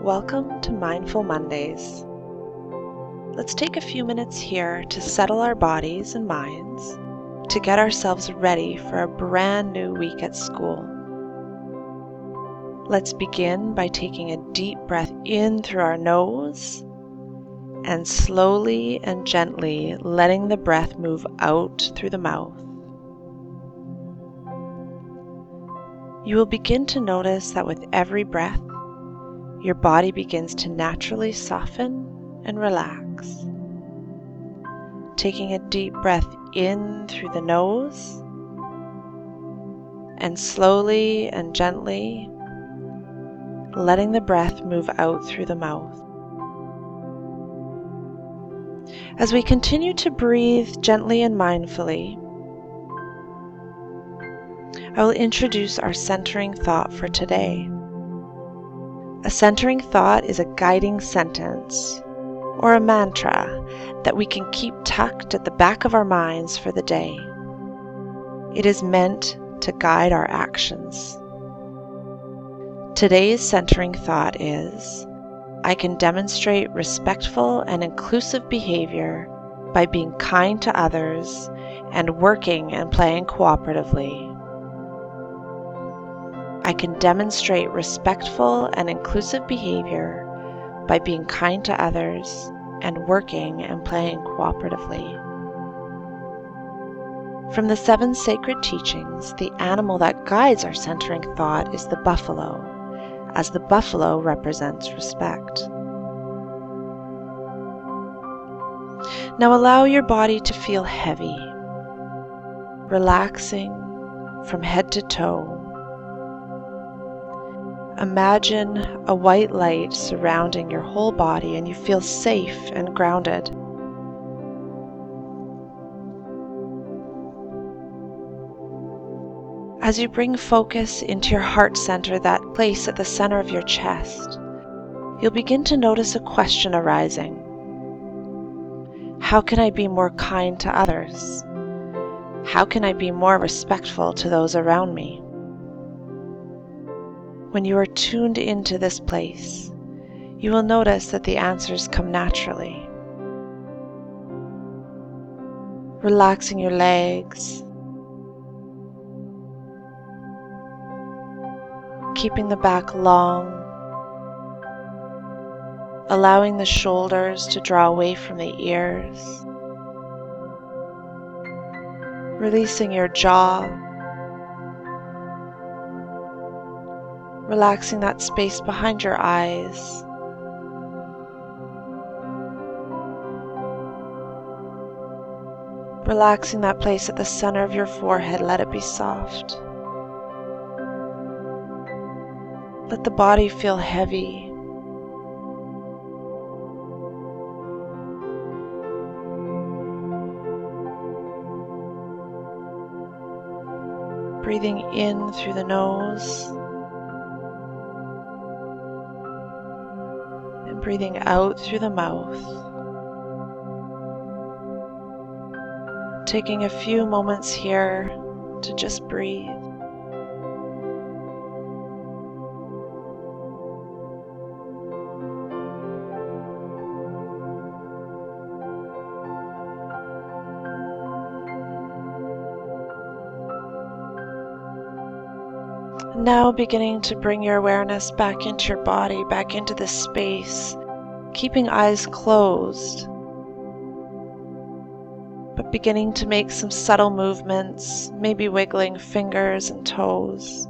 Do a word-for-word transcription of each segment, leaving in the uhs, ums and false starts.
Welcome to Mindful Mondays. Let's take a few minutes here to settle our bodies and minds, to get ourselves ready for a brand new week at school. Let's begin by taking a deep breath in through our nose and slowly and gently letting the breath move out through the mouth. You will begin to notice that with every breath, your body begins to naturally soften and relax. Taking a deep breath in through the nose and slowly and gently letting the breath move out through the mouth. As we continue to breathe gently and mindfully, I will introduce our centering thought for today. A centering thought is a guiding sentence or a mantra that we can keep tucked at the back of our minds for the day. It is meant to guide our actions. Today's centering thought is, I can demonstrate respectful and inclusive behavior by being kind to others and working and playing cooperatively. I can demonstrate respectful and inclusive behavior by being kind to others and working and playing cooperatively. From the seven sacred teachings, the animal that guides our centering thought is the buffalo, as the buffalo represents respect. Now allow your body to feel heavy, relaxing from head to toe. Imagine a white light surrounding your whole body and you feel safe and grounded. As you bring focus into your heart center, that place at the center of your chest, you'll begin to notice a question arising. How can I be more kind to others? How can I be more respectful to those around me? When you are tuned into this place, you will notice that the answers come naturally. Relaxing your legs, keeping the back long, allowing the shoulders to draw away from the ears, releasing your jaw, relaxing that space behind your eyes, relaxing that place at the center of your forehead. Let it be soft. Let the body feel heavy. Breathing in through the nose and breathing out through the mouth. Taking a few moments here to just breathe. Now beginning to bring your awareness back into your body, back into this space, keeping eyes closed, but beginning to make some subtle movements, maybe wiggling fingers and toes.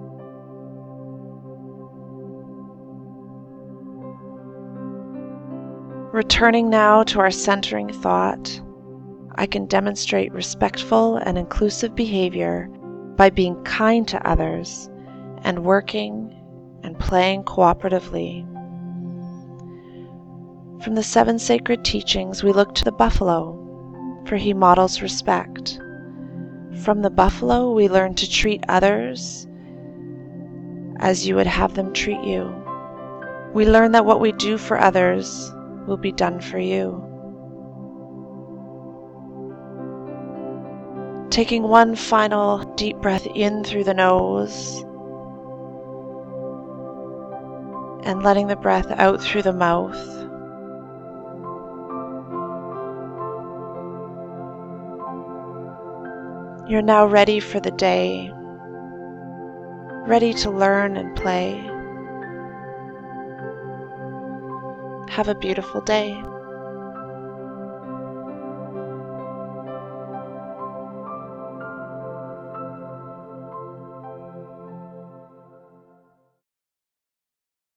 Returning now to our centering thought, I can demonstrate respectful and inclusive behavior by being kind to others and working and playing cooperatively. From the seven sacred teachings, we look to the buffalo, for he models respect. From the buffalo, we learn to treat others as you would have them treat you. We learn that what we do for others will be done for you. Taking one final deep breath in through the nose and letting the breath out through the mouth. You're now ready for the day, ready to learn and play. Have a beautiful day.